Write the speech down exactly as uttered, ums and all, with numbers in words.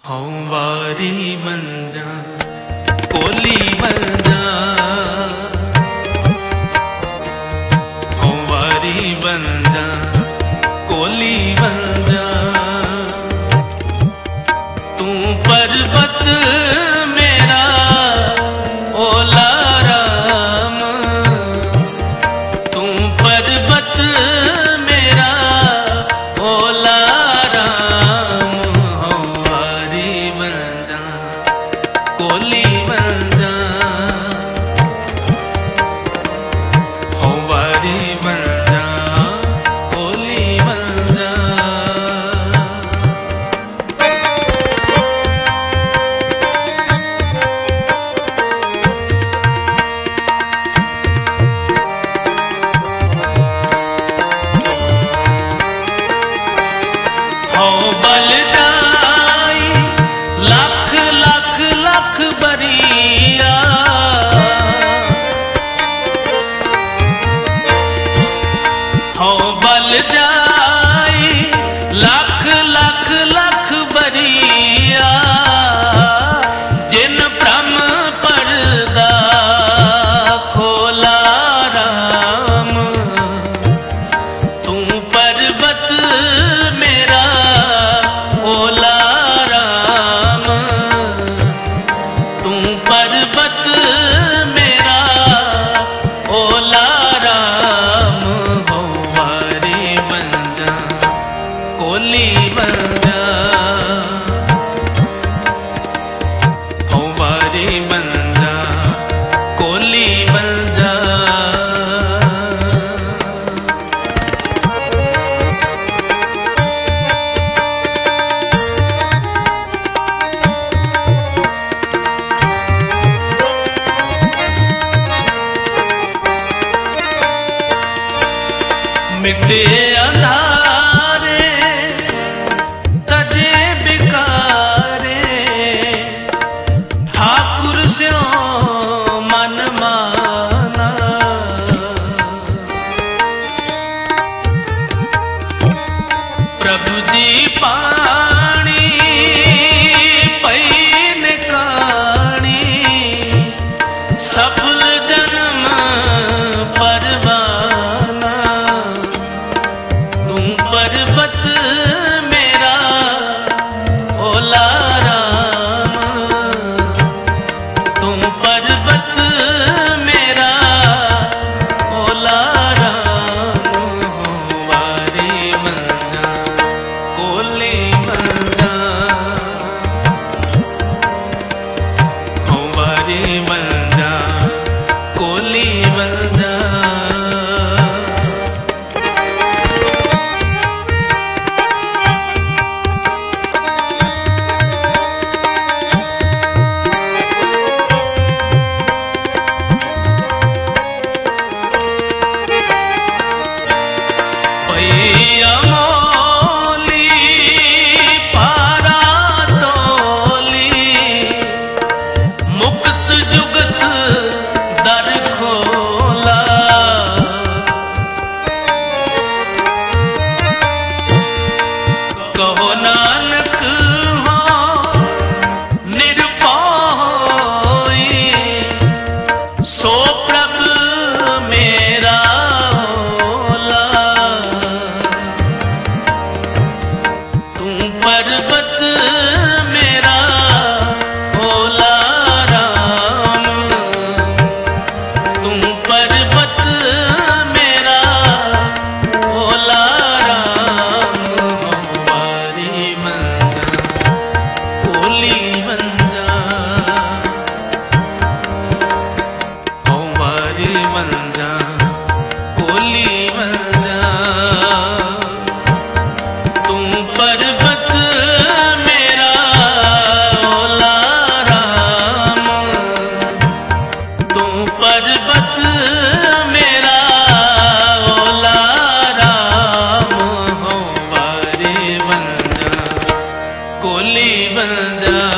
हूँ वारी बन जा कोली बन जा, हूँ वारी बन जा कोली बन जा। तू पर्वत मेरा ओला राम, तू पर्वत मेरा ओला राम। हूँ वारी बन जा कोली बन जा, हूँ वारी बन जा कोली बन जा। हूँ बल जाई लाख लाख लाख बरिया, हूँ बल जाई लाख लाख लाख बरिया। जिन ब्रह्म पर्दा खोला राम, तू पर्वत मेरा ओला राम, तू पर्वत मेरा ओला राम। हो वारी बन जा कोली बन जा, हो वारी बन जा कोली बन जा। मिटे अंधारे तजे बिकारे, ठाकुर स्यों मन माना। प्रभु जी पानी पैन कानी, सफल जन्म परवाना। तू पर्वत मेरा ओला राम, तू पर्वत मेरा ओला राम। हो वारी बन जा कोली बन जा, हो वारी बन जा कोली बन जा। पैया मोली पारा तोली, मुक्त जुगत दर खोला। कहो नानक हो निरपय होई, सो प्रभु मेरा ओला। तू पर्वत मेरा ओला राम, तू पर्वत मेरा ओला राम। हो वारी बन जा कोली बन जा, हो वारी बन जा कोली बन जा। तू पर्वत मेरा ओला राम, तू पर्वत मेरा ओला राम। हो वारी बन जा कोली बन जा।